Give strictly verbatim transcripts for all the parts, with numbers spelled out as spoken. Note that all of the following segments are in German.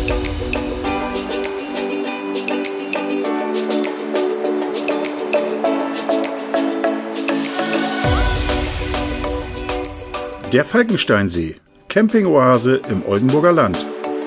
Der Falkensteinsee, Campingoase im Oldenburger Land.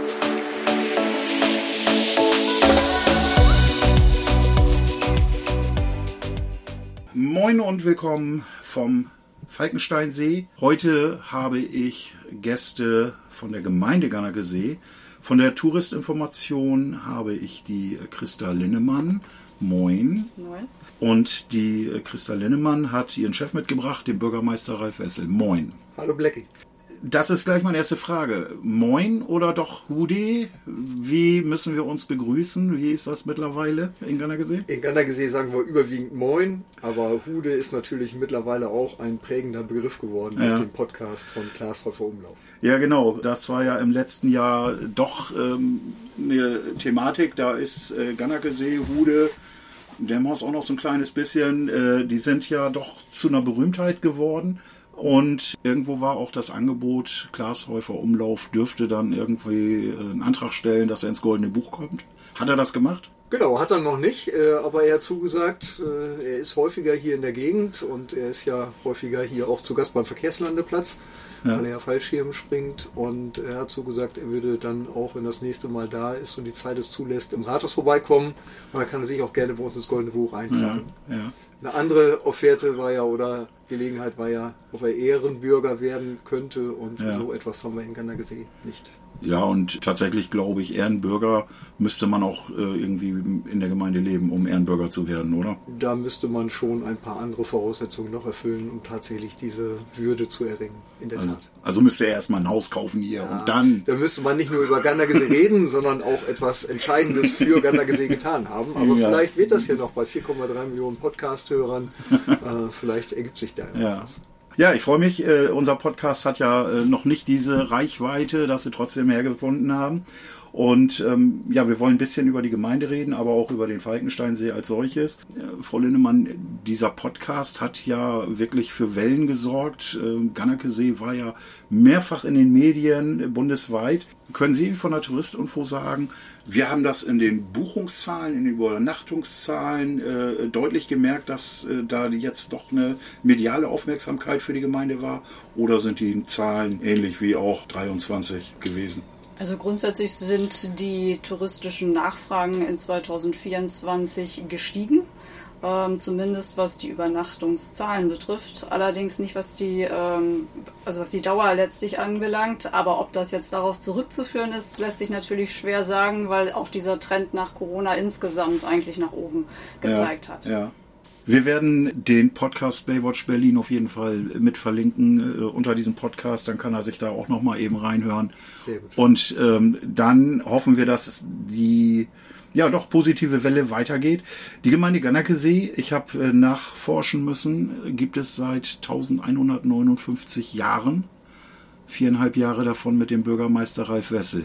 Moin und willkommen vom Falkensteinsee. Heute habe ich Gäste von der Gemeinde Gannerkesee. Von der Touristinformation habe ich die Christa Linnemann. Moin. Moin. Und die Christa Linnemann hat ihren Chef mitgebracht, den Bürgermeister Ralf Wessel. Moin. Hallo Blackie. Das ist gleich meine erste Frage. Moin oder doch Hude? Wie müssen wir uns begrüßen? Wie ist das mittlerweile in Gannerkesee? In Gannerkesee sagen wir überwiegend Moin, aber Hude ist natürlich mittlerweile auch ein prägender Begriff geworden ja. mit dem Podcast von Klaas Häufer Umlauf. Ja, genau. Das war ja im letzten Jahr doch ähm, eine Thematik. Da ist äh, Gannerkesee, Hude, Demmhaus auch noch so ein kleines bisschen. Äh, die sind ja doch zu einer Berühmtheit geworden. Und irgendwo war auch das Angebot, Klaas Häufer Umlauf dürfte dann irgendwie einen Antrag stellen, dass er ins Goldene Buch kommt. Hat er das gemacht? Genau, hat er noch nicht, aber er hat zugesagt, er ist häufiger hier in der Gegend und er ist ja häufiger hier auch zu Gast beim Verkehrslandeplatz, ja. weil er ja Fallschirm springt, und er hat zugesagt, er würde dann auch, wenn das nächste Mal da ist und die Zeit es zulässt, im Rathaus vorbeikommen, und dann kann er sich auch gerne bei uns ins Goldene Buch eintragen. Ja, ja. Eine andere Offerte war ja, oder Gelegenheit war ja, ob er Ehrenbürger werden könnte, und ja. so etwas haben wir in Gannerkesee nicht. Ja, und tatsächlich glaube ich, Ehrenbürger müsste man auch äh, irgendwie in der Gemeinde leben, um Ehrenbürger zu werden, oder? Da müsste man schon ein paar andere Voraussetzungen noch erfüllen, um tatsächlich diese Würde zu erringen, in der also, Tat. Also müsste er erstmal ein Haus kaufen hier ja, und dann... Da müsste man nicht nur über Gannerkesee reden, sondern auch etwas Entscheidendes für Gannerkesee getan haben. Aber ja. vielleicht wird das ja noch bei vier Komma drei Millionen Podcast-Hörern. äh, vielleicht ergibt sich da ja. was. Ja, ich freue mich. Äh, unser Podcast hat ja äh, noch nicht diese Reichweite, dass sie trotzdem hergefunden haben. Und ähm, ja, wir wollen ein bisschen über die Gemeinde reden, aber auch über den Falkensteinsee als solches. Äh, Frau Linnemann, dieser Podcast hat ja wirklich für Wellen gesorgt. Äh, Gannerkesee war ja mehrfach in den Medien äh, bundesweit. Können Sie von der Touristinfo sagen, wir haben das in den Buchungszahlen, in den Übernachtungszahlen äh, deutlich gemerkt, dass äh, da jetzt doch eine mediale Aufmerksamkeit für die Gemeinde war? Oder sind die Zahlen ähnlich wie auch dreiundzwanzig gewesen? Also grundsätzlich sind die touristischen Nachfragen in zweitausendvierundzwanzig gestiegen, ähm, zumindest was die Übernachtungszahlen betrifft. Allerdings nicht, was die, ähm, also was die Dauer letztlich anbelangt. Aber ob das jetzt darauf zurückzuführen ist, lässt sich natürlich schwer sagen, weil auch dieser Trend nach Corona insgesamt eigentlich nach oben gezeigt ja, hat. Ja. Wir werden den Podcast Baywatch Berlin auf jeden Fall mit verlinken äh, unter diesem Podcast. Dann kann er sich da auch nochmal eben reinhören. Sehr gut. Und ähm, dann hoffen wir, dass es die ja doch positive Welle weitergeht. Die Gemeinde Gannerkesee, ich habe äh, nachforschen müssen, gibt es seit elfhundertneunundfünfzig Jahren. Viereinhalb Jahre davon mit dem Bürgermeister Ralf Wessel.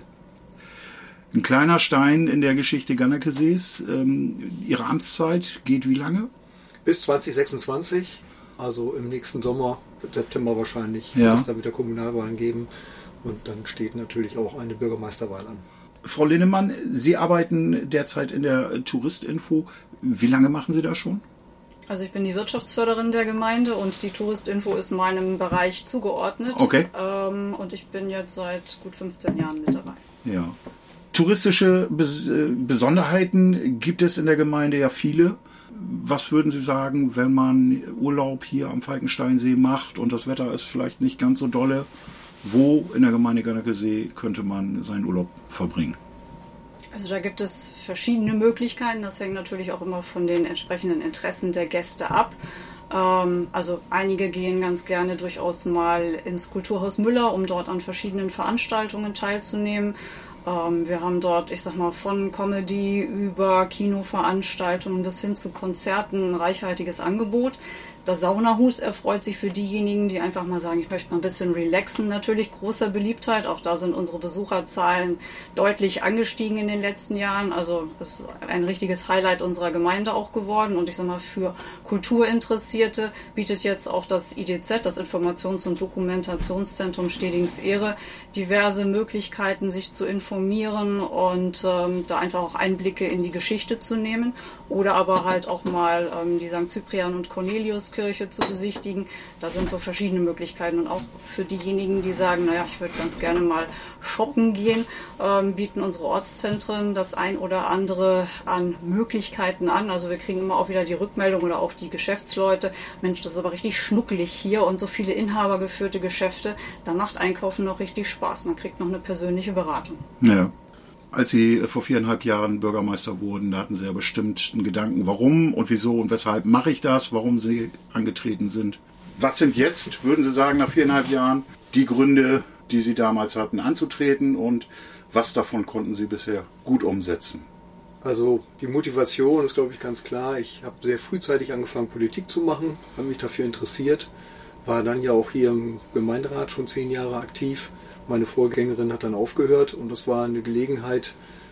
Ein kleiner Stein in der Geschichte Gannerkesees. Ähm, ihre Amtszeit geht wie lange? Bis zwanzig sechsundzwanzig, also im nächsten Sommer, September wahrscheinlich, ja. wird es da wieder Kommunalwahlen geben, und dann steht natürlich auch eine Bürgermeisterwahl an. Frau Linnemann, Sie arbeiten derzeit in der Touristinfo. Wie lange machen Sie das schon? Also ich bin die Wirtschaftsförderin der Gemeinde und die Touristinfo ist meinem Bereich zugeordnet. Okay. Ähm, und ich bin jetzt seit gut fünfzehn Jahren mit dabei. Ja. Touristische Bes- Besonderheiten gibt es in der Gemeinde ja viele. Was würden Sie sagen, wenn man Urlaub hier am Falkensteinsee macht und das Wetter ist vielleicht nicht ganz so dolle? Wo in der Gemeinde Gannerkesee könnte man seinen Urlaub verbringen? Also da gibt es verschiedene Möglichkeiten. Das hängt natürlich auch immer von den entsprechenden Interessen der Gäste ab. Ähm, also einige gehen ganz gerne durchaus mal ins Kulturhaus Müller, um dort an verschiedenen Veranstaltungen teilzunehmen. Ähm, wir haben dort, ich sag mal, von Comedy über Kinoveranstaltungen bis hin zu Konzerten ein reichhaltiges Angebot. Das Saunahus erfreut sich für diejenigen, die einfach mal sagen, ich möchte mal ein bisschen relaxen, natürlich großer Beliebtheit. Auch da sind unsere Besucherzahlen deutlich angestiegen in den letzten Jahren. Also das ist ein richtiges Highlight unserer Gemeinde auch geworden. Und ich sag mal, für Kulturinteressierte bietet jetzt auch das I D Z, das Informations- und Dokumentationszentrum Stedings-Ehre, diverse Möglichkeiten, sich zu informieren. informieren und ähm, da einfach auch Einblicke in die Geschichte zu nehmen oder aber halt auch mal ähm, die Sankt Cyprian- und Corneliuskirche zu besichtigen. Da sind so verschiedene Möglichkeiten und auch für diejenigen, die sagen, naja, ich würde ganz gerne mal shoppen gehen, ähm, bieten unsere Ortszentren das ein oder andere an Möglichkeiten an. Also wir kriegen immer auch wieder die Rückmeldung oder auch die Geschäftsleute, Mensch, das ist aber richtig schnuckelig hier und so viele inhabergeführte Geschäfte, da macht Einkaufen noch richtig Spaß. Man kriegt noch eine persönliche Beratung. Ja. Als Sie vor viereinhalb Jahren Bürgermeister wurden, da hatten Sie ja bestimmt einen Gedanken, warum und wieso und weshalb mache ich das, warum Sie angetreten sind. Was sind jetzt, würden Sie sagen, nach viereinhalb Jahren, die Gründe, die Sie damals hatten, anzutreten und was davon konnten Sie bisher gut umsetzen? Also die Motivation ist, glaube ich, ganz klar. Ich habe sehr frühzeitig angefangen, Politik zu machen, habe mich dafür interessiert, war dann ja auch hier im Gemeinderat schon zehn Jahre aktiv. Meine Vorgängerin hat dann aufgehört und das war eine Gelegenheit,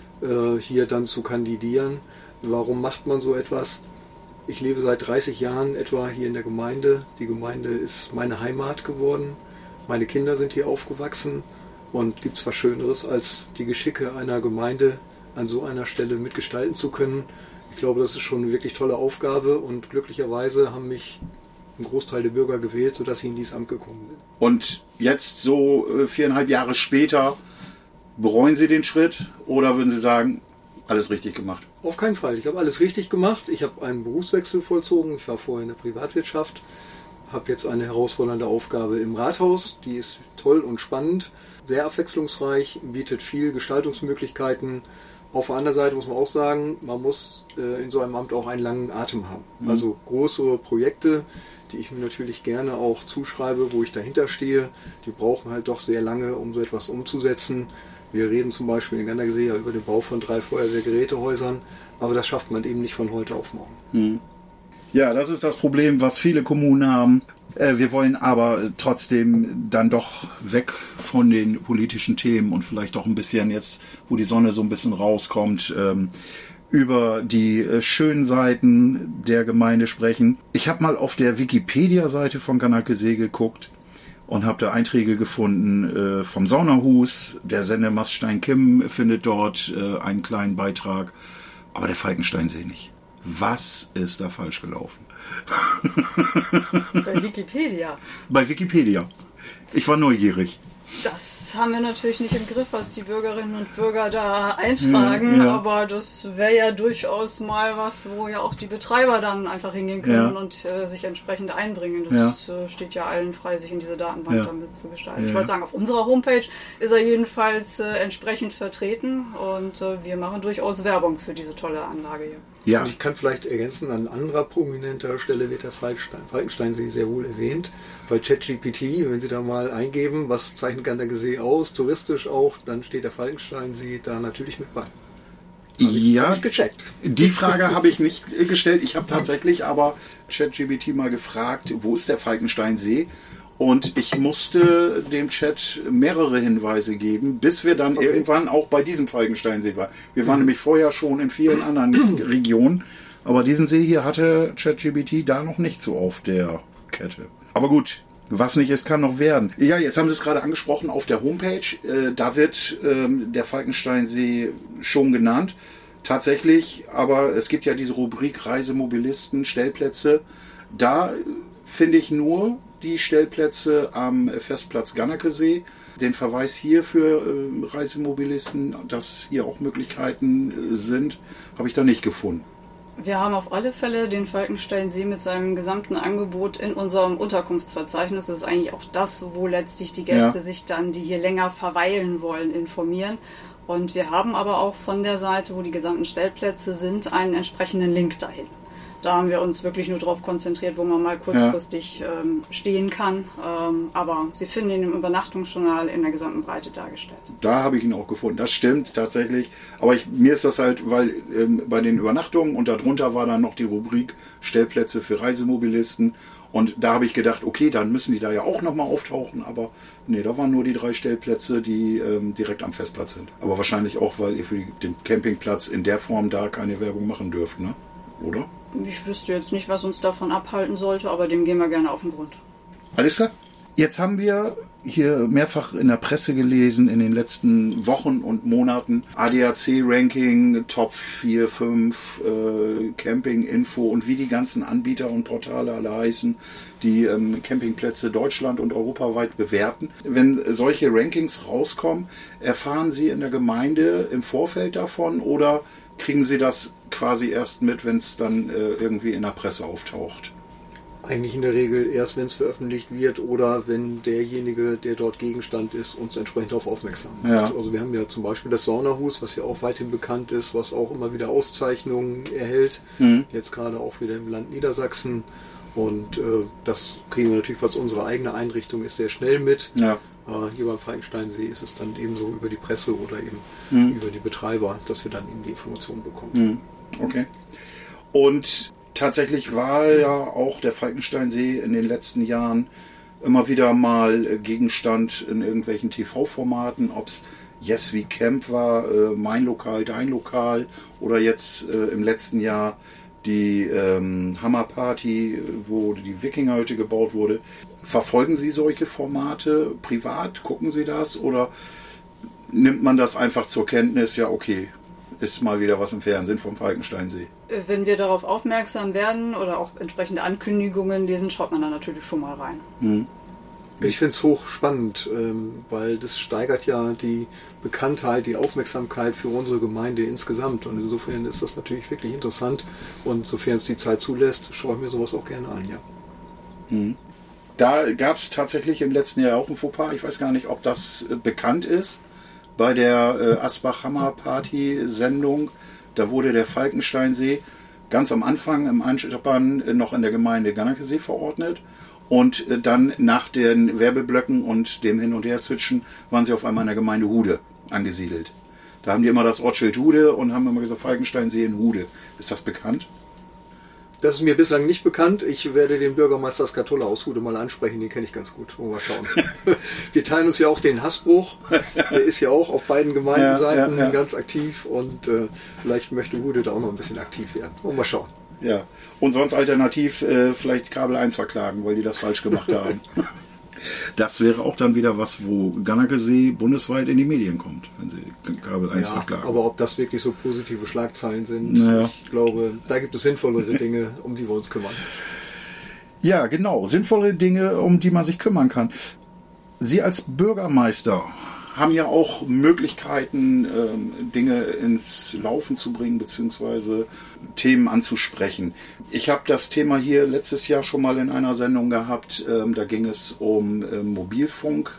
hier dann zu kandidieren. Warum macht man so etwas? Ich lebe seit dreißig Jahren etwa hier in der Gemeinde. Die Gemeinde ist meine Heimat geworden. Meine Kinder sind hier aufgewachsen und gibt es was Schöneres, als die Geschicke einer Gemeinde an so einer Stelle mitgestalten zu können. Ich glaube, das ist schon eine wirklich tolle Aufgabe und glücklicherweise haben mich ein Großteil der Bürger gewählt, sodass ich in dieses Amt gekommen bin. Und jetzt so viereinhalb Jahre später, bereuen Sie den Schritt oder würden Sie sagen, alles richtig gemacht? Auf keinen Fall. Ich habe alles richtig gemacht. Ich habe einen Berufswechsel vollzogen. Ich war vorher in der Privatwirtschaft, habe jetzt eine herausfordernde Aufgabe im Rathaus. Die ist toll und spannend, sehr abwechslungsreich, bietet viel Gestaltungsmöglichkeiten. Auf der anderen Seite muss man auch sagen, man muss äh, in so einem Amt auch einen langen Atem haben. Mhm. Also größere Projekte, die ich mir natürlich gerne auch zuschreibe, wo ich dahinter stehe, die brauchen halt doch sehr lange, um so etwas umzusetzen. Wir reden zum Beispiel in Gandergesee ja über den Bau von drei Feuerwehrgerätehäusern, aber das schafft man eben nicht von heute auf morgen. Mhm. Ja, das ist das Problem, was viele Kommunen haben. Wir wollen aber trotzdem dann doch weg von den politischen Themen und vielleicht auch ein bisschen jetzt, wo die Sonne so ein bisschen rauskommt, über die schönen Seiten der Gemeinde sprechen. Ich habe mal auf der Wikipedia-Seite von Ganderkesee geguckt und habe da Einträge gefunden vom Saunahus. Der Sendemast Stein-Kim findet dort einen kleinen Beitrag, aber der Falkensteinsee nicht. Was ist da falsch gelaufen? Bei Wikipedia. Bei Wikipedia. Ich war neugierig. Das haben wir natürlich nicht im Griff, was die Bürgerinnen und Bürger da eintragen, ja, ja. aber das wäre ja durchaus mal was, wo ja auch die Betreiber dann einfach hingehen können ja. und äh, sich entsprechend einbringen. Das ja. äh, steht ja allen frei, sich in diese Datenbank ja. damit zu gestalten. Ja. Ich wollte sagen, auf unserer Homepage ist er jedenfalls äh, entsprechend vertreten und äh, wir machen durchaus Werbung für diese tolle Anlage hier. Ja. Und ich kann vielleicht ergänzen, an anderer prominenter Stelle wird der Falkenstein, Falkensteinsee sehr wohl erwähnt. Bei ChatGPT, wenn Sie da mal eingeben, was zeichnet Ganderkesee aus, touristisch auch, dann steht der Falkensteinsee da natürlich mit bei. Ja, hab ich gecheckt. Die Frage habe ich nicht gestellt. Ich habe tatsächlich aber ChatGPT mal gefragt, wo ist der Falkensteinsee? Und ich musste dem Chat mehrere Hinweise geben, bis wir dann okay. irgendwann auch bei diesem Falkensteinsee waren. Wir waren mhm. nämlich vorher schon in vielen anderen Regionen, aber diesen See hier hatte ChatGPT da noch nicht so auf der Kette. Aber gut, was nicht ist, kann noch werden. Ja, jetzt haben Sie es gerade angesprochen auf der Homepage. Äh, da wird ähm, der Falkensteinsee schon genannt. Tatsächlich, aber es gibt ja diese Rubrik Reisemobilisten, Stellplätze. Da finde ich nur die Stellplätze am Festplatz Ganderkesee. Den Verweis hier für äh, Reisemobilisten, dass hier auch Möglichkeiten äh, sind, habe ich da nicht gefunden. Wir haben auf alle Fälle den Falkensteinsee mit seinem gesamten Angebot in unserem Unterkunftsverzeichnis. Das ist eigentlich auch das, wo letztlich die Gäste ja. sich dann, die hier länger verweilen wollen, informieren. Und wir haben aber auch von der Seite, wo die gesamten Stellplätze sind, einen entsprechenden Link dahin. Da haben wir uns wirklich nur darauf konzentriert, wo man mal kurzfristig ja. ähm, stehen kann. Ähm, aber Sie finden ihn im Übernachtungsjournal in der gesamten Breite dargestellt. Da habe ich ihn auch gefunden. Das stimmt tatsächlich. Aber ich, mir ist das halt, weil ähm, bei den Übernachtungen und darunter war dann noch die Rubrik Stellplätze für Reisemobilisten. Und da habe ich gedacht, okay, dann müssen die da ja auch nochmal auftauchen. Aber nee, da waren nur die drei Stellplätze, die ähm, direkt am Festplatz sind. Aber wahrscheinlich auch, weil ihr für den Campingplatz in der Form da keine Werbung machen dürft, ne? Oder? Ich wüsste jetzt nicht, was uns davon abhalten sollte, aber dem gehen wir gerne auf den Grund. Alles klar. Jetzt haben wir hier mehrfach in der Presse gelesen in den letzten Wochen und Monaten. A D A C-Ranking, Top vier, fünf, äh, Camping-Info und wie die ganzen Anbieter und Portale alle heißen, die ähm, Campingplätze Deutschland und europaweit bewerten. Wenn solche Rankings rauskommen, erfahren Sie in der Gemeinde im Vorfeld davon oder kriegen Sie das quasi erst mit, wenn es dann äh, irgendwie in der Presse auftaucht? Eigentlich in der Regel erst, wenn es veröffentlicht wird oder wenn derjenige, der dort Gegenstand ist, uns entsprechend darauf aufmerksam macht. Ja. Also wir haben ja zum Beispiel das Saunahus, was ja auch weithin bekannt ist, was auch immer wieder Auszeichnungen erhält. Mhm. Jetzt gerade auch wieder im Land Niedersachsen. Und äh, das kriegen wir natürlich, was unsere eigene Einrichtung ist, sehr schnell mit. Ja. Äh, hier beim Falkensteinsee ist es dann ebenso über die Presse oder eben mhm. über die Betreiber, dass wir dann eben die Informationen bekommen. Mhm. Okay. Und tatsächlich war ja auch der Falkensteinsee in den letzten Jahren immer wieder mal Gegenstand in irgendwelchen T V-Formaten, ob es Yes We Camp war, äh, Mein Lokal, Dein Lokal oder jetzt äh, im letzten Jahr die ähm, Hammerparty, wo die Wikingerhütte gebaut wurde. Verfolgen Sie solche Formate privat? Gucken Sie das oder nimmt man das einfach zur Kenntnis? Ja, okay, ist mal wieder was im Fernsehen vom Falkensteinsee. Wenn wir darauf aufmerksam werden oder auch entsprechende Ankündigungen lesen, schaut man da natürlich schon mal rein. Mhm. Ich finde es hochspannend, weil das steigert ja die Bekanntheit, die Aufmerksamkeit für unsere Gemeinde insgesamt. Und insofern ist das natürlich wirklich interessant. Und sofern es die Zeit zulässt, schaue ich mir sowas auch gerne an, ja. Mhm. Da gab es tatsächlich im letzten Jahr auch ein Fauxpas. Ich weiß gar nicht, ob das bekannt ist. Bei der äh, Asbach-Hammer-Party-Sendung, da wurde der Falkensteinsee ganz am Anfang im Einschippern noch in der Gemeinde Gannakesee verordnet und äh, dann nach den Werbeblöcken und dem Hin- und Her-Switchen waren sie auf einmal in der Gemeinde Hude angesiedelt. Da haben die immer das Ortsschild Hude und haben immer gesagt Falkensteinsee in Hude. Ist das bekannt? Das ist mir bislang nicht bekannt. Ich werde den Bürgermeister Skatola aus Hude mal ansprechen, den kenne ich ganz gut. Mal schauen. Wir teilen uns ja auch den Hassbruch. Der ist ja auch auf beiden Gemeindenseiten ja, ja, ja. ganz aktiv und äh, vielleicht möchte Hude da auch noch ein bisschen aktiv werden. Mal schauen. Ja, und sonst alternativ äh, vielleicht Kabel eins verklagen, weil die das falsch gemacht haben. Das wäre auch dann wieder was, wo Gannakesee bundesweit in die Medien kommt, wenn sie Kabel eins ja, verklagen. Aber ob das wirklich so positive Schlagzeilen sind, naja. Ich glaube, da gibt es sinnvollere Dinge, um die wir uns kümmern. Ja, genau, sinnvolle Dinge, um die man sich kümmern kann. Sie als Bürgermeister haben ja auch Möglichkeiten, Dinge ins Laufen zu bringen, beziehungsweise Themen anzusprechen. Ich habe das Thema hier letztes Jahr schon mal in einer Sendung gehabt. Da ging es um Mobilfunk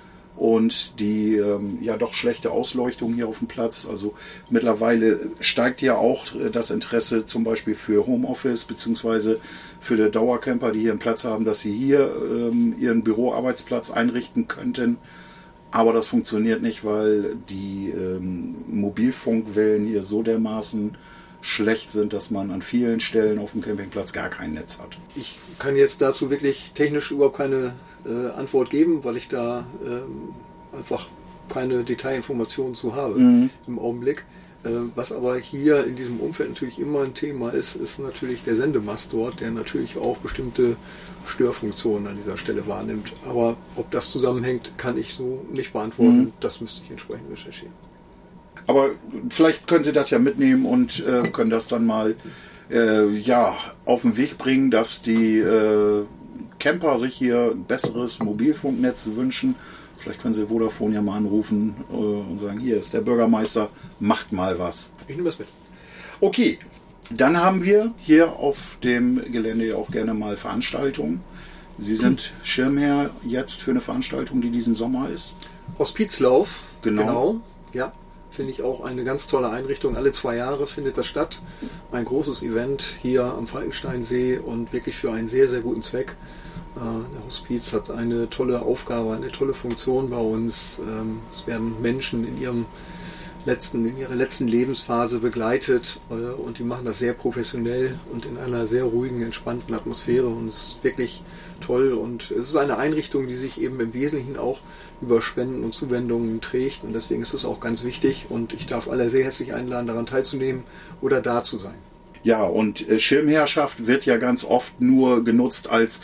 und die ja doch schlechte Ausleuchtung hier auf dem Platz. Also mittlerweile steigt ja auch das Interesse zum Beispiel für Homeoffice, beziehungsweise für die Dauercamper, die hier einen Platz haben, dass sie hier ihren Büroarbeitsplatz einrichten könnten. Aber das funktioniert nicht, weil die ähm, Mobilfunkwellen hier so dermaßen schlecht sind, dass man an vielen Stellen auf dem Campingplatz gar kein Netz hat. Ich kann jetzt dazu wirklich technisch überhaupt keine äh, Antwort geben, weil ich da ähm, einfach keine Detailinformationen zu habe mhm. im Augenblick. Was aber hier in diesem Umfeld natürlich immer ein Thema ist, ist natürlich der Sendemast dort, der natürlich auch bestimmte Störfunktionen an dieser Stelle wahrnimmt. Aber ob das zusammenhängt, kann ich so nicht beantworten. Mhm. Das müsste ich entsprechend recherchieren. Aber vielleicht können Sie das ja mitnehmen und äh, können das dann mal äh, ja, auf den Weg bringen, dass die äh, Camper sich hier ein besseres Mobilfunknetz wünschen. Vielleicht können Sie Vodafone ja mal anrufen äh, und sagen, hier ist der Bürgermeister, macht mal was. Ich nehme das mit. Okay, dann haben wir hier auf dem Gelände ja auch gerne mal Veranstaltungen. Sie sind hm. Schirmherr jetzt für eine Veranstaltung, die diesen Sommer ist. Hospizlauf, genau. genau. Ja, finde ich auch eine ganz tolle Einrichtung. Alle zwei Jahre findet das statt. Ein großes Event hier am Falkensteinsee und wirklich für einen sehr, sehr guten Zweck. Der Hospiz hat eine tolle Aufgabe, eine tolle Funktion bei uns. Es werden Menschen in ihrem letzten, in ihrer letzten Lebensphase begleitet und die machen das sehr professionell und in einer sehr ruhigen, entspannten Atmosphäre und es ist wirklich toll und es ist eine Einrichtung, die sich eben im Wesentlichen auch über Spenden und Zuwendungen trägt und deswegen ist es auch ganz wichtig und ich darf alle sehr herzlich einladen, daran teilzunehmen oder da zu sein. Ja, und Schirmherrschaft wird ja ganz oft nur genutzt als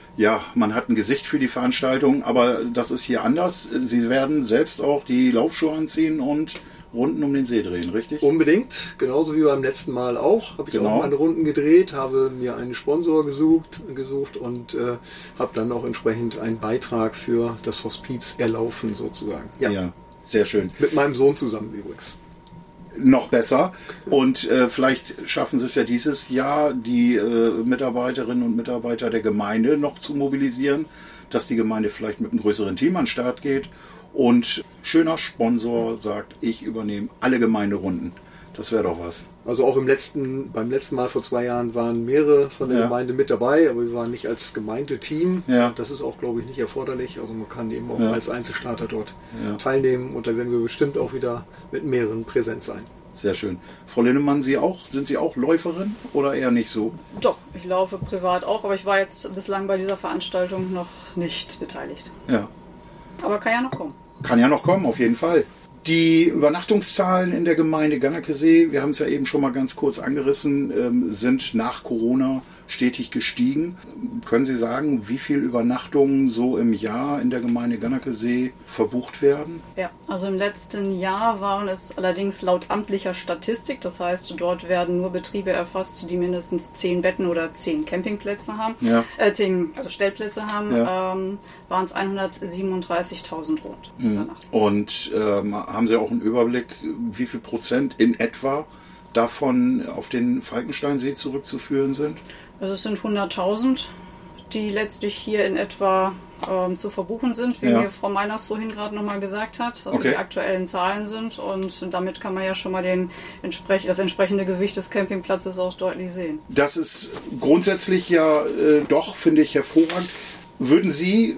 ja, man hat ein Gesicht für die Veranstaltung, aber das ist hier anders. Sie werden selbst auch die Laufschuhe anziehen und Runden um den See drehen, richtig? Unbedingt, genauso wie beim letzten Mal auch. Habe ich genau. auch meine Runden gedreht, habe mir einen Sponsor gesucht, gesucht und äh, habe dann auch entsprechend einen Beitrag für das Hospiz erlaufen sozusagen. Ja, ja, sehr schön. Mit meinem Sohn zusammen übrigens. Noch besser. Und äh, vielleicht schaffen Sie es ja dieses Jahr, die äh, Mitarbeiterinnen und Mitarbeiter der Gemeinde noch zu mobilisieren, dass die Gemeinde vielleicht mit einem größeren Team an den Start geht. Und schöner Sponsor sagt, ich übernehme alle Gemeinderunden. Das wäre doch was. Also auch im letzten, beim letzten Mal vor zwei Jahren waren mehrere von der ja. Gemeinde mit dabei, aber wir waren nicht als Gemeindeteam. Ja. Das ist auch, glaube ich, nicht erforderlich. Also man kann eben auch ja. als Einzelstarter dort ja. teilnehmen und da werden wir bestimmt auch wieder mit mehreren präsent sein. Sehr schön. Frau Linnemann, Sie auch? Sind Sie auch Läuferin oder eher nicht so? Doch, ich laufe privat auch, aber ich war jetzt bislang bei dieser Veranstaltung noch nicht beteiligt. Ja. Aber kann ja noch kommen. Kann ja noch kommen, auf jeden Fall. Die Übernachtungszahlen in der Gemeinde Ganakesee, wir haben es ja eben schon mal ganz kurz angerissen, sind nach Corona stetig gestiegen. Können Sie sagen, wie viele Übernachtungen so im Jahr in der Gemeinde Ganakesee verbucht werden? Ja, also im letzten Jahr waren es allerdings laut amtlicher Statistik, das heißt, dort werden nur Betriebe erfasst, die mindestens zehn Betten oder zehn Campingplätze haben, ja. äh, zehn also Stellplätze haben, ja. ähm, waren es hundertsiebenunddreißigtausend rund. Mhm. Und ähm, haben Sie auch einen Überblick, wie viel Prozent in etwa davon auf den Falkensteinsee zurückzuführen sind? Also es sind hunderttausend, die letztlich hier in etwa ähm, zu verbuchen sind, wie ja. mir Frau Meiners vorhin gerade nochmal gesagt hat, was okay. die aktuellen Zahlen sind. Und damit kann man ja schon mal den, das entsprechende Gewicht des Campingplatzes auch deutlich sehen. Das ist grundsätzlich ja äh, doch, finde ich, hervorragend. Würden Sie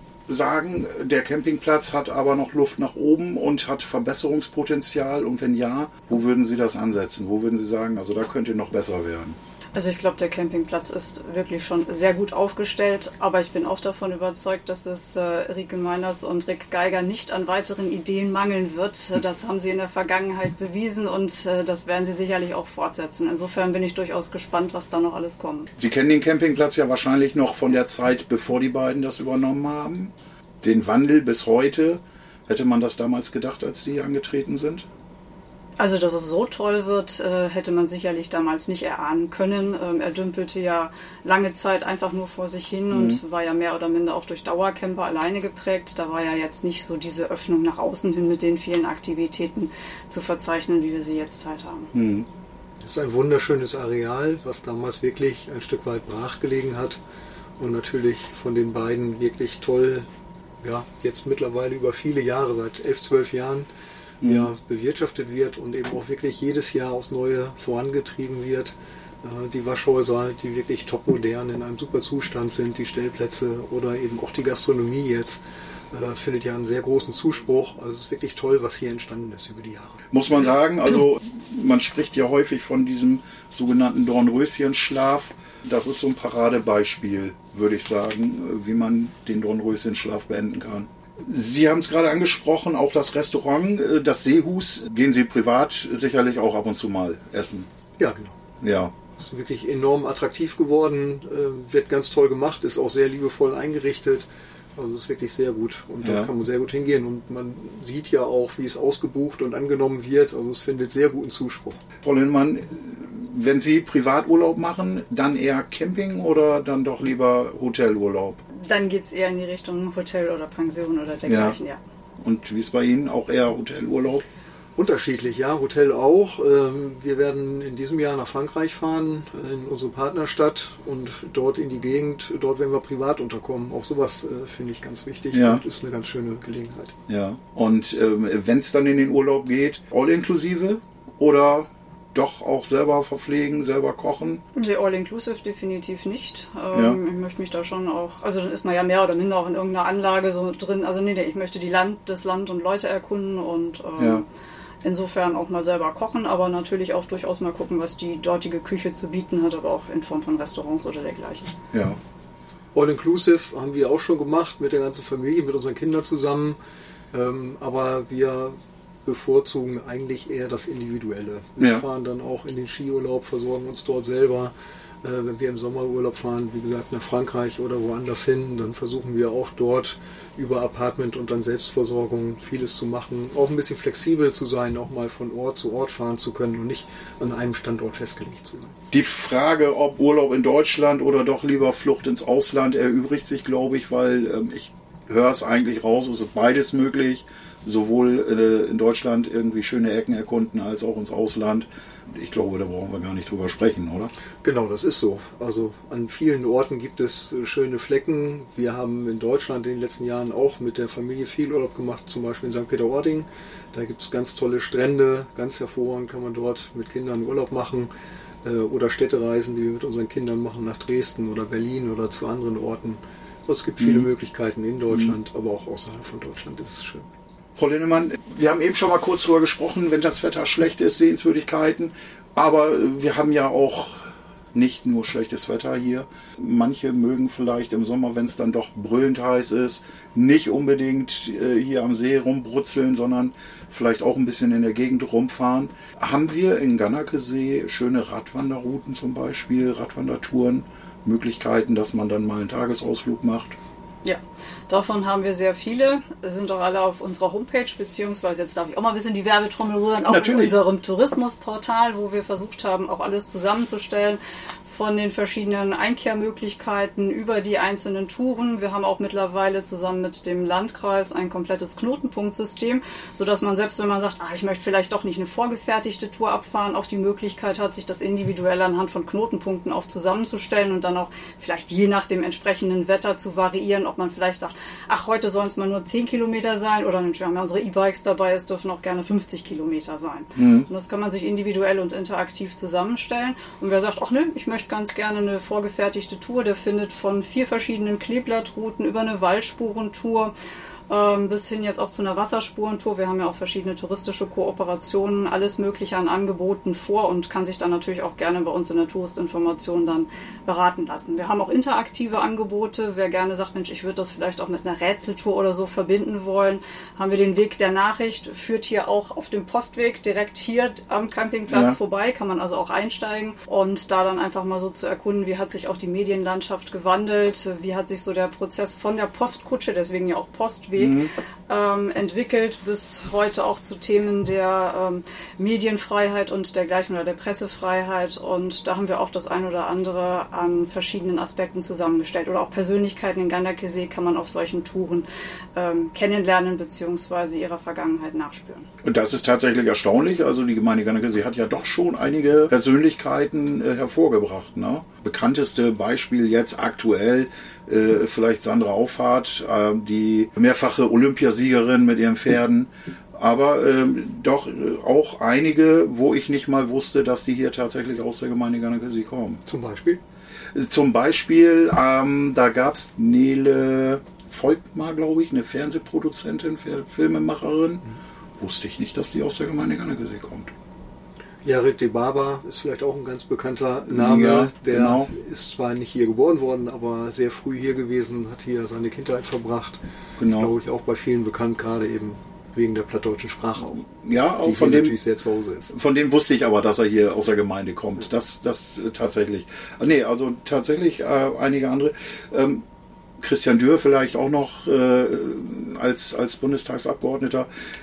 sagen, der Campingplatz hat aber noch Luft nach oben und hat Verbesserungspotenzial? Und wenn ja, wo würden Sie das ansetzen? Wo würden Sie sagen, also da könnte noch besser werden? Also ich glaube, der Campingplatz ist wirklich schon sehr gut aufgestellt, aber ich bin auch davon überzeugt, dass es äh, Rike Meiners und Rick Geiger nicht an weiteren Ideen mangeln wird. Das haben sie in der Vergangenheit bewiesen und äh, das werden sie sicherlich auch fortsetzen. Insofern bin ich durchaus gespannt, was da noch alles kommt. Sie kennen den Campingplatz ja wahrscheinlich noch von der Zeit, bevor die beiden das übernommen haben. Den Wandel bis heute, hätte man das damals gedacht, als die angetreten sind? Also, dass es so toll wird, hätte man sicherlich damals nicht erahnen können. Er dümpelte ja lange Zeit einfach nur vor sich hin mhm. und war ja mehr oder minder auch durch Dauercamper alleine geprägt. Da war ja jetzt nicht so diese Öffnung nach außen hin mit den vielen Aktivitäten zu verzeichnen, wie wir sie jetzt halt haben. Mhm. Das ist ein wunderschönes Areal, was damals wirklich ein Stück weit brach gelegen hat und natürlich von den beiden wirklich toll, ja, jetzt mittlerweile über viele Jahre, seit elf, zwölf Jahren, ja, bewirtschaftet wird und eben auch wirklich jedes Jahr aufs Neue vorangetrieben wird. Die Waschhäuser, die wirklich topmodern in einem super Zustand sind, die Stellplätze oder eben auch die Gastronomie jetzt, findet ja einen sehr großen Zuspruch. Also es ist wirklich toll, was hier entstanden ist über die Jahre. Muss man sagen, also man spricht ja häufig von diesem sogenannten Dornröschenschlaf. Das ist so ein Paradebeispiel, würde ich sagen, wie man den Dornröschenschlaf beenden kann. Sie haben es gerade angesprochen, auch das Restaurant, das Seehus, gehen Sie privat sicherlich auch ab und zu mal essen. Ja, genau. Ja. Ist wirklich enorm attraktiv geworden, wird ganz toll gemacht, ist auch sehr liebevoll eingerichtet. Also ist wirklich sehr gut und da ja. kann man sehr gut hingehen und man sieht ja auch, wie es ausgebucht und angenommen wird. Also es findet sehr guten Zuspruch. Frau Linnemann, wenn Sie Privaturlaub machen, dann eher Camping oder dann doch lieber Hotelurlaub? Dann geht es eher in die Richtung Hotel oder Pension oder dergleichen, ja. ja. Und wie ist bei Ihnen? Auch eher Hotelurlaub? Unterschiedlich, ja. Hotel auch. Wir werden in diesem Jahr nach Frankreich fahren, in unsere Partnerstadt und dort in die Gegend. Dort werden wir privat unterkommen. Auch sowas finde ich ganz wichtig ja. und ist eine ganz schöne Gelegenheit. Ja. Und ähm, wenn es dann in den Urlaub geht, all inklusive oder doch auch selber verpflegen, selber kochen? Nee, all-inclusive definitiv nicht. Ähm, ja. Ich möchte mich da schon auch, also dann ist man ja mehr oder minder auch in irgendeiner Anlage so drin. Also nee, nee ich möchte die Land, das Land und Leute erkunden und ähm, ja. insofern auch mal selber kochen, aber natürlich auch durchaus mal gucken, was die dortige Küche zu bieten hat, aber auch in Form von Restaurants oder dergleichen. Ja. All-inclusive haben wir auch schon gemacht mit der ganzen Familie, mit unseren Kindern zusammen. Ähm, aber wir bevorzugen eigentlich eher das Individuelle. Wir ja. fahren dann auch in den Skiurlaub, versorgen uns dort selber. Äh, wenn wir im Sommerurlaub fahren, wie gesagt, nach Frankreich oder woanders hin, dann versuchen wir auch dort über Apartment und dann Selbstversorgung vieles zu machen. Auch ein bisschen flexibel zu sein, auch mal von Ort zu Ort fahren zu können und nicht an einem Standort festgelegt zu sein. Die Frage, ob Urlaub in Deutschland oder doch lieber Flucht ins Ausland, erübrigt sich, glaube ich, weil ähm, ich höre es eigentlich raus, es ist beides möglich. Sowohl äh, in Deutschland irgendwie schöne Ecken erkunden, als auch ins Ausland. Ich glaube, da brauchen wir gar nicht drüber sprechen, oder? Genau, das ist so. Also an vielen Orten gibt es äh, schöne Flecken. Wir haben in Deutschland in den letzten Jahren auch mit der Familie viel Urlaub gemacht, zum Beispiel in Sankt Peter-Ording. Da gibt es ganz tolle Strände, ganz hervorragend kann man dort mit Kindern Urlaub machen. Äh, oder Städtereisen, die wir mit unseren Kindern machen, nach Dresden oder Berlin oder zu anderen Orten. Also es gibt viele mhm. Möglichkeiten in Deutschland, mhm. aber auch außerhalb von Deutschland ist es schön. Frau Linnemann, wir haben eben schon mal kurz darüber gesprochen, wenn das Wetter schlecht ist, Sehenswürdigkeiten. Aber wir haben ja auch nicht nur schlechtes Wetter hier. Manche mögen vielleicht im Sommer, wenn es dann doch brüllend heiß ist, nicht unbedingt hier am See rumbrutzeln, sondern vielleicht auch ein bisschen in der Gegend rumfahren. Haben wir in Gannakesee schöne Radwanderrouten zum Beispiel, Radwandertouren, Möglichkeiten, dass man dann mal einen Tagesausflug macht? Ja, davon haben wir sehr viele. Sind auch alle auf unserer Homepage, beziehungsweise jetzt darf ich auch mal ein bisschen die Werbetrommel rühren, auch Natürlich. in unserem Tourismusportal, wo wir versucht haben, auch alles zusammenzustellen. Von den verschiedenen Einkehrmöglichkeiten über die einzelnen Touren. Wir haben auch mittlerweile zusammen mit dem Landkreis ein komplettes Knotenpunktsystem, sodass man selbst, wenn man sagt, ah, ich möchte vielleicht doch nicht eine vorgefertigte Tour abfahren, auch die Möglichkeit hat, sich das individuell anhand von Knotenpunkten auch zusammenzustellen und dann auch vielleicht je nach dem entsprechenden Wetter zu variieren, ob man vielleicht sagt, ach, heute sollen es mal nur zehn Kilometer sein oder wir haben ja unsere E-Bikes dabei, es dürfen auch gerne fünfzig Kilometer sein. Mhm. Und das kann man sich individuell und interaktiv zusammenstellen. Und wer sagt, ach nö, ich möchte ganz gerne eine vorgefertigte Tour. Der findet von vier verschiedenen Kleeblattrouten über eine Waldspurentour ähm, bis hin jetzt auch zu einer Wasserspurentour. Wir haben ja auch verschiedene touristische Kooperationen, alles Mögliche an Angeboten vor und kann sich dann natürlich auch gerne bei uns in der Touristinformation dann beraten lassen. Wir haben auch interaktive Angebote. Wer gerne sagt, Mensch, ich würde das vielleicht auch mit einer Rätseltour oder so verbinden wollen, haben wir den Weg der Nachricht, führt hier auch auf dem Postweg direkt hier am Campingplatz ja. vorbei, kann man also auch einsteigen und da dann einfach mal so zu erkunden, wie hat sich auch die Medienlandschaft gewandelt, wie hat sich so der Prozess von der Postkutsche, deswegen ja auch Postweg, Mhm. Ähm, entwickelt bis heute auch zu Themen der ähm, Medienfreiheit und dergleichen oder der Pressefreiheit und da haben wir auch das ein oder andere an verschiedenen Aspekten zusammengestellt oder auch Persönlichkeiten in Gannakesee kann man auf solchen Touren ähm, kennenlernen bzw. ihrer Vergangenheit nachspüren. Und das ist tatsächlich erstaunlich, also die Gemeinde Gannakesee hat ja doch schon einige Persönlichkeiten äh, hervorgebracht, ne? Bekannteste Beispiel jetzt aktuell äh, vielleicht Sandra Auffahrt, äh, die mehrfache Olympiasiegerin mit ihren Pferden, aber ähm, doch äh, auch einige, wo ich nicht mal wusste, dass die hier tatsächlich aus der Gemeinde Gannakesee kommen. Zum Beispiel? Zum Beispiel, ähm, da gab es Nele Volkmar, glaube ich, eine Fernsehproduzentin, Filmemacherin. Mhm. Wusste ich nicht, dass die aus der Gemeinde Gannakesee kommt. Jared de Baba ist vielleicht auch ein ganz bekannter Name. Ja, der genau. ist zwar nicht hier geboren worden, aber sehr früh hier gewesen, hat hier seine Kindheit verbracht. Genau. Ist, glaube ich, auch bei vielen bekannt, gerade eben wegen der plattdeutschen Sprache auch. Ja, auch die von dem natürlich sehr zu Hause ist. Von dem wusste ich aber, dass er hier aus der Gemeinde kommt. Das, das äh, tatsächlich. Ah, nee, also tatsächlich äh, einige andere. Ähm, Christian Dürr vielleicht auch noch äh, als, als Bundestagsabgeordneter.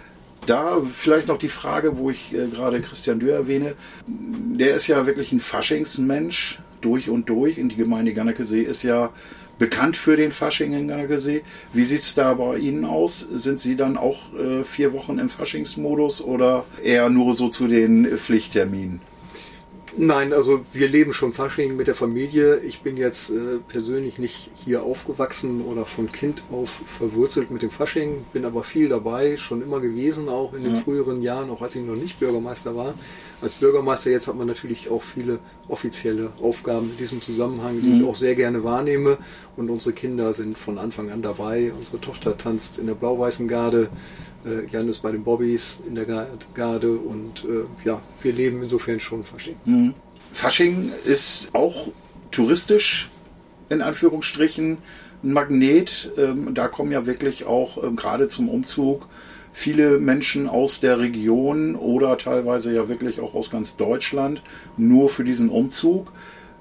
Da vielleicht noch die Frage, wo ich äh, gerade Christian Dürr erwähne. Der ist ja wirklich ein Faschingsmensch durch und durch. Und die Gemeinde Gannakesee ist ja bekannt für den Fasching in Gannakesee. Wie sieht es da bei Ihnen aus? Sind Sie dann auch äh, vier Wochen im Faschingsmodus oder eher nur so zu den Pflichtterminen? Nein, also wir leben schon Fasching mit der Familie. Ich bin jetzt äh, persönlich nicht hier aufgewachsen oder von Kind auf verwurzelt mit dem Fasching, bin aber viel dabei, schon immer gewesen, auch in den ja. früheren Jahren, auch als ich noch nicht Bürgermeister war. Als Bürgermeister jetzt hat man natürlich auch viele offizielle Aufgaben in diesem Zusammenhang, die mhm. ich auch sehr gerne wahrnehme. Und unsere Kinder sind von Anfang an dabei. Unsere Tochter tanzt in der blau-weißen Garde. Jan ist bei den Bobbys in der Garde und äh, ja, wir leben insofern schon Fasching. Mhm. Fasching ist auch touristisch, in Anführungsstrichen, ein Magnet. Ähm, da kommen ja wirklich auch ähm, gerade zum Umzug viele Menschen aus der Region oder teilweise ja wirklich auch aus ganz Deutschland nur für diesen Umzug.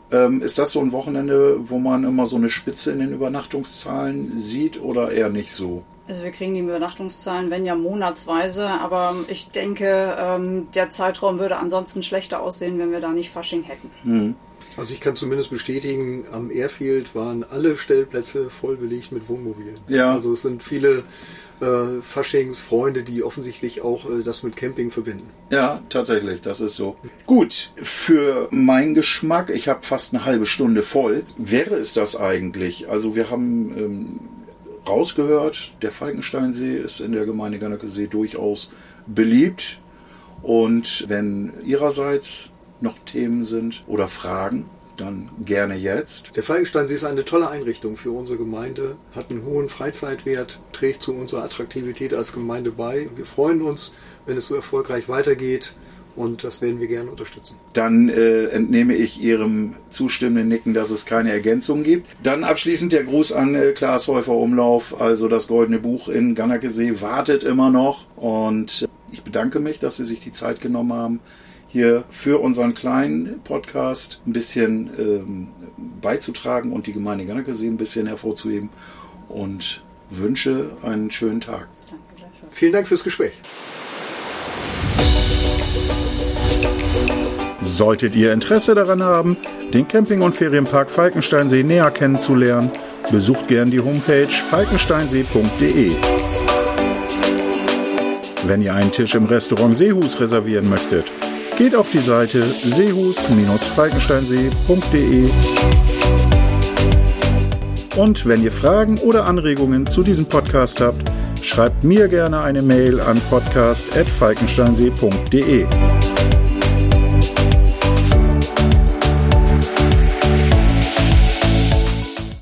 Ähm, ist das so ein Wochenende, wo man immer so eine Spitze in den Übernachtungszahlen sieht oder eher nicht so? Also wir kriegen die Übernachtungszahlen, wenn ja monatsweise, aber ich denke, ähm, der Zeitraum würde ansonsten schlechter aussehen, wenn wir da nicht Fasching hätten. Mhm. Also ich kann zumindest bestätigen, am Airfield waren alle Stellplätze voll belegt mit Wohnmobilen. Ja. Also es sind viele äh, Faschingsfreunde, die offensichtlich auch äh, das mit Camping verbinden. Ja, tatsächlich, das ist so. Gut, für meinen Geschmack, ich habe fast eine halbe Stunde voll, wäre es das eigentlich? Also wir haben ähm, rausgehört, der Falkensteinsee ist in der Gemeinde Gannekesee durchaus beliebt. Und wenn ihrerseits noch Themen sind oder Fragen, dann gerne jetzt. Der Falkensteinsee ist eine tolle Einrichtung für unsere Gemeinde, hat einen hohen Freizeitwert, trägt zu unserer Attraktivität als Gemeinde bei. Wir freuen uns, wenn es so erfolgreich weitergeht und das werden wir gerne unterstützen. Dann äh, entnehme ich Ihrem zustimmenden Nicken, dass es keine Ergänzung gibt. Dann abschließend der Gruß an äh, Klaas Häufer Umlauf, also das Goldene Buch in Gannekesee wartet immer noch und ich bedanke mich, dass Sie sich die Zeit genommen haben, hier für unseren kleinen Podcast ein bisschen ähm, beizutragen und die Gemeinde Gannekesee ein bisschen hervorzuheben und wünsche einen schönen Tag. Vielen Dank fürs Gespräch. Solltet ihr Interesse daran haben, den Camping- und Ferienpark Falkensteinsee näher kennenzulernen, besucht gern die Homepage falkensteinsee punkt de. Wenn ihr einen Tisch im Restaurant Seehus reservieren möchtet, geht auf die Seite seehus falkensteinsee punkt de. Und wenn ihr Fragen oder Anregungen zu diesem Podcast habt, schreibt mir gerne eine Mail an podcast at falkensteinsee punkt de.